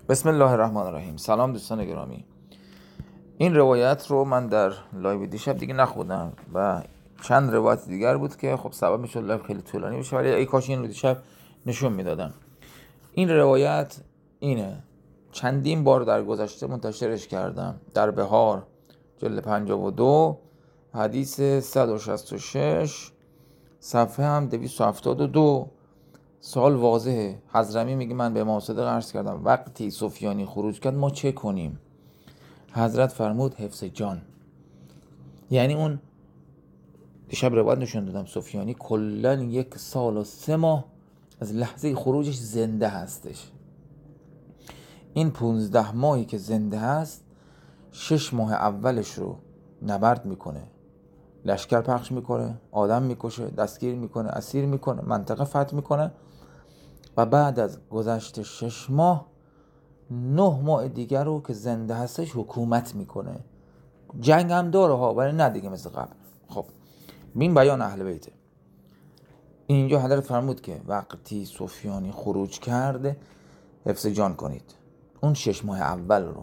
بسم الله الرحمن الرحیم. سلام دوستان گرامی. این روایت رو من در لایو دیشب دیگه نخوندم و چند روایت دیگر بود که خب سبب میشد لایو خیلی طولانی بشه، ولی ای کاش این رو دیشب نشون میدادم. این روایت اینه، چندین بار در گذشته منتشرش کردم. در بهار جلد 52 حدیث 166 صفحه هم 272. سوال واضحه. حضرمی میگه من به امام صادق عرض کردم وقتی سفیانی خروج کرد ما چه کنیم؟ حضرت فرمود حفظ جان. یعنی اون دیشب روایت نشون دادم سفیانی کلن 1 سال و 3 ماه از لحظه خروجش زنده هستش. این 15 ماهی که زنده هست 6 ماه اولش رو نبرد میکنه، لشکر پخش میکنه، آدم میکشه، دستگیر میکنه، اسیر میکنه، منطقه فتح میکنه و بعد از گذشت 6 ماه 9 ماه دیگر رو که زنده هستش حکومت میکنه. جنگ هم داره ها، ولی نه دیگه مثل قبل. خب این بیان اهل بیته. اینجا حضرت فرمود که وقتی سفیانی خروج کرده حفظ جان کنید. اون 6 ماه اول رو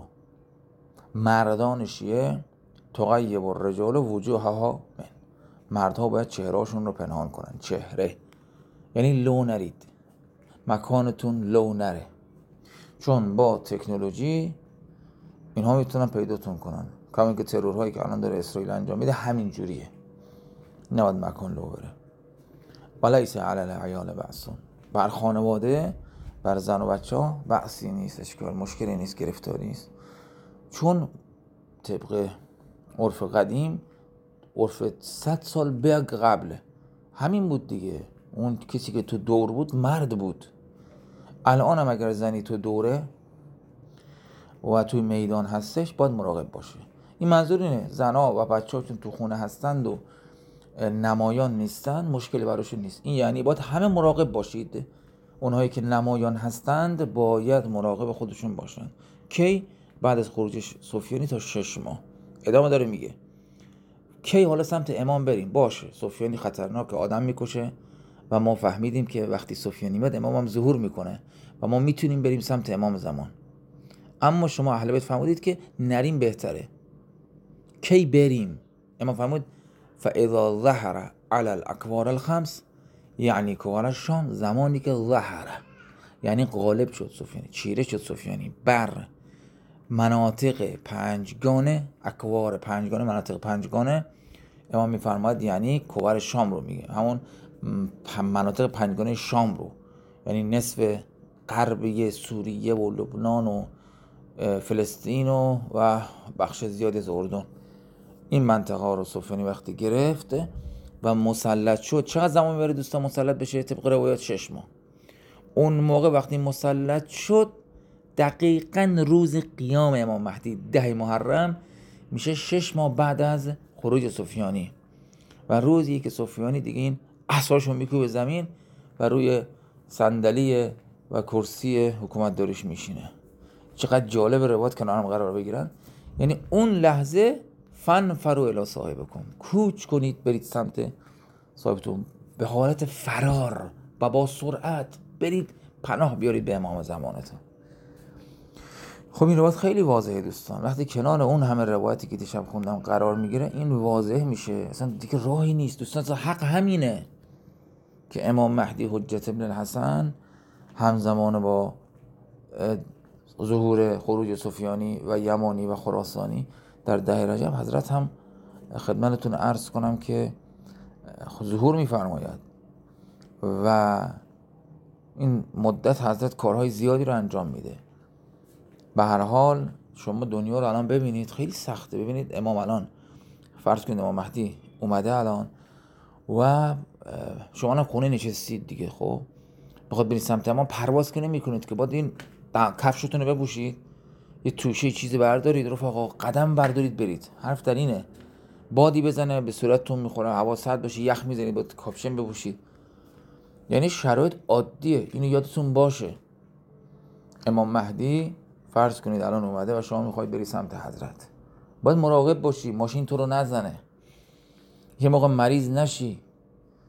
مردان شیعه تغیب الرجال وجوهها من، مردها باید چهرهاشون رو پنهان کنن. چهره یعنی لو نرید، مکانتون لو نره، چون با تکنولوژی اینها میتونن پیداتون کنن. کمی که ترورهایی که الان داره اسرائیل انجام میده همین جوریه، نباید مکان لو بره. ولیس علی العیال بأس، بر خانواده، بر زن و بچه ها بأسی نیست، اشکال مشکلی نیست، گرفتاری نیست، چون طبق عرف قدیم، عرف 100 سال به قبل همین بود دیگه. اون کسی که تو دور بود مرد بود. الان هم اگر زنی تو دوره و توی میدان هستش باید مراقب باشه. این منظور اینه زنها و بچه‌ها چون تو خونه هستند و نمایان نیستن مشکلی براشون نیست. این یعنی باید همه مراقب باشید. اونهایی که نمایان هستند باید مراقب خودشون باشن. کی؟ بعد از خروج سفیانی تا 6 ماه. ادامه داره میگه کی حالا سمت امام بریم؟ باشه سفیانی خطرناک، آدم میکشه و ما فهمیدیم که وقتی سفیانی میاد امام هم ظهور میکنه و ما میتونیم بریم سمت امام زمان. اما شما اهل بیت فرمودید که نریم بهتره. کی بریم؟ امام فرمود فاذا ظهر علی الاکوار الخمس، یعنی کوار شام، زمانی که ظهر یعنی غالب شد سفیانی، چیره شد سفیانی بر مناطق پنجگانه، اکوار پنجگانه، مناطق پنجگانه. امام میفرماید یعنی کوار شام رو میگه، همون مناطق پنجگانه شام رو، یعنی نصف غربی سوریه و لبنان و فلسطین و بخش زیادی از اردن. این منطقه ها رو سفیانی وقتی گرفت و مسلط شد، چقدر زمان میبره دوستان مسلط بشه؟ طبق روایات 6 ماه. اون موقع وقتی مسلط شد دقیقاً روز قیام امام مهدی 10 محرم میشه 6 ماه بعد از خروج سفیانی و روزی که سفیانی دیگه این عصاشو میکوبه زمین و روی صندلی و کرسی حکومت داریش میشینه. چقدر جالب روایت کنار هم قرار بگیرن. یعنی اون لحظه فنفروا الی صاحبکم، کوچ کنید برید سمت صاحبتون به حالت فرار و با سرعت برید پناه بیارید به امام زمانتون. خب این روایت خیلی واضحه دوستان. وقتی کنار اون همه روایتی که دیشب خوندم قرار میگیره این واضح میشه، اصلا دیگه راهی نیست دوستان. اصلا حق همینه که امام مهدی حجت ابن الحسن همزمان با ظهور خروج سفیانی و یمانی و خراسانی در 10 رجب حضرت هم خدمتتون عرض کنم که ظهور میفرماید و این مدت حضرت کارهای زیادی رو انجام میده. به هر حال شما دنیا رو الان ببینید خیلی سخته. ببینید امام الان فرض کنید امام مهدی اومده الان و شما هم خونه نشستید دیگه، خب بخواد برید سمت امام پرواز که نمی‌کنید که، باید این کفشتون رو بپوشید، یه توشه چیزی بردارید رفقا، قدم بردارید برید. حرف در اینه بادی بزنه به صورتتون میخوره، هوا سرد باشه، یخ میزنید، باید کاپشن بپوشید. یعنی شرایط عادیه، اینو یادتون باشه. امام مهدی فرض کنید الان اومده و شما میخواید بری سمت حضرت، باید مراقب باشی ماشین تو رو نزنه، یه موقع مریض نشی.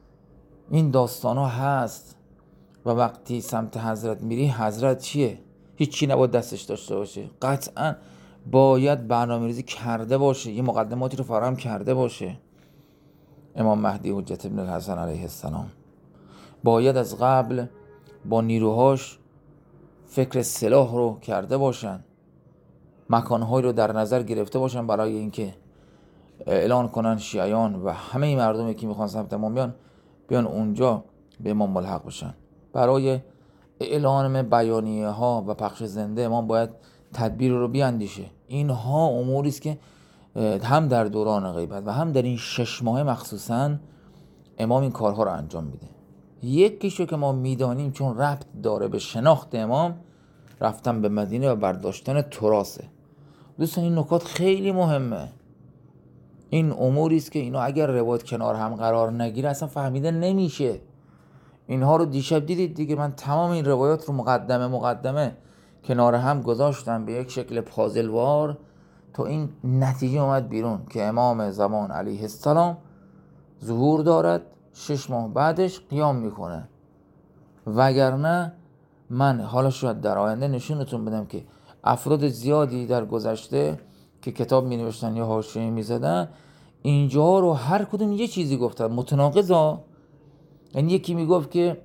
این داستان ها هست و وقتی سمت حضرت میری حضرت چیه؟ هیچی نباید دستش داشته باشه، قطعا باید برنامه‌ریزی کرده باشه، یه مقدماتی رو فراهم کرده باشه. امام مهدی حجت ابن الحسن علیه السلام باید از قبل با نیروهاش فکر سلاح رو کرده باشن، مکانهایی رو در نظر گرفته باشن برای اینکه اعلان کنن شیعیان و همه مردمی که میخوان سمت امام بیان اونجا به امام ملحق بشن. برای اعلان بیانیه ها و پخش زنده امام باید تدبیر رو بیاندیشه. اینها اموری است که هم در دوران غیبت و هم در این 6 ماه مخصوصا امام این کارها رو انجام میده. یکیشو که ما میدانیم چون ربط داره به شناخت امام، رفتن به مدینه و برداشتن تراثه. دوستان این نکات خیلی مهمه. این اموری است که اینا اگر روایت کنار هم قرار نگیره اصلا فهمیده نمیشه. اینها رو دیشب دیدید دیگه، من تمام این روایات رو مقدمه کنار هم گذاشتم به یک شکل پازلوار تا این نتیجه اومد بیرون که امام زمان علیه السلام ظهور دارد، 6 ماه بعدش قیام میکنه. وگرنه من حالا شاید در آینده نشونتون بدم که افراد زیادی در گذشته که کتاب می نوشتن یا حاشیه می زدن اینجا رو هر کدوم یه چیزی گفتن متناقضا. یعنی یکی می گفت که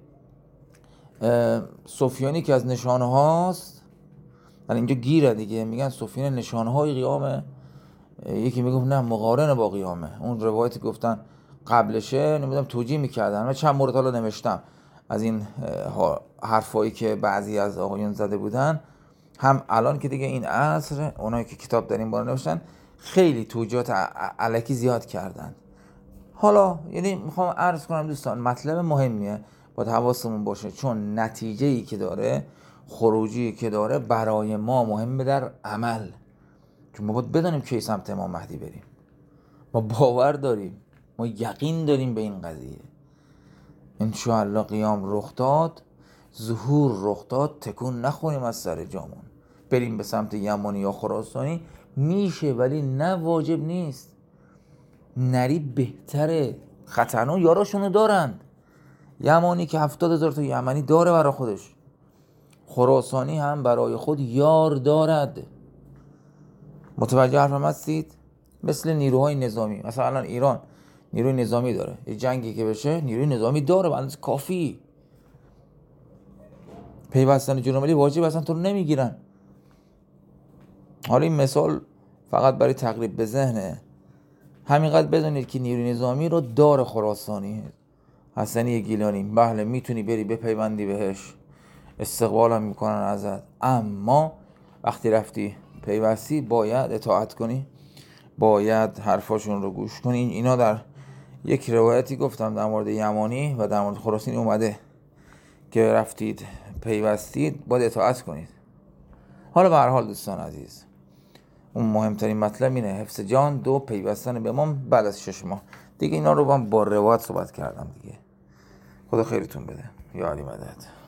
سفیانی که از نشانه هاست، یعنی اینجا گیره دیگه، میگن سفیان نشانه های قیامه، یکی می گفت نه مقارن با قیامه. اون روایتی گفتن قبلشه، نمیدونم توجیه میکردن. من چند مورد حالا نوشتم از این حرفایی که بعضی از آقایون زده بودن، هم الان که دیگه این عصر اونایی که کتاب در این باره نوشتن خیلی توجیهات الکی زیاد کردن. حالا یعنی میخوام عرض کنم دوستان مطلب مهمیه، باید حواسمون باشه چون نتیجه‌ای که داره، خروجی که داره برای ما مهمه در عمل. چون ما باید بدانیم کی سمت امام مهدی بریم، ما باور داریم، ما یقین داریم به این قضیه. انشاءالله قیام رخ داد، ظهور رخ داد، تکون نخوریم از سر جامون بریم به سمت یمانی یا خراسانی. میشه ولی نه واجب نیست. نری بهتره. خطرنو یاراشونو دارند. یمانی که 70,000 تا یمنی داره برای خودش، خراسانی هم برای خود یار دارد. متوجه حرفم هستید؟ مثل نیروهای نظامی، مثلا الان ایران نیروی نظامی داره، یه جنگی که بشه نیروی نظامی داره به اندازه کافی. پیوستن جنوبی واجب اصلا تو رو نمیگیرن. حالا این مثال فقط برای تقریب به ذهنه. همینقدر بدونید که نیروی نظامی رو داره خراسانی، حسنی گیلانی. بله میتونی بری بپیوندی بهش، استقبالم میکنن ازت، اما وقتی رفتی پیوستی باید اطاعت کنی، باید حرفاشون رو گوش کنی. اینا در یک روایتی گفتم در مورد یمانی و در مورد خراسانی اومده که رفتید پیوستید باید اطاعت کنید. حالا به هر حال دوستان عزیز اون مهمترین مطلب اینه حفظ جان، 2 پیوستن به امام بعد از 6 ماه دیگه. اینا رو با روایت صحبت کردم دیگه. خدا خیرتون بده. یا علی مدد.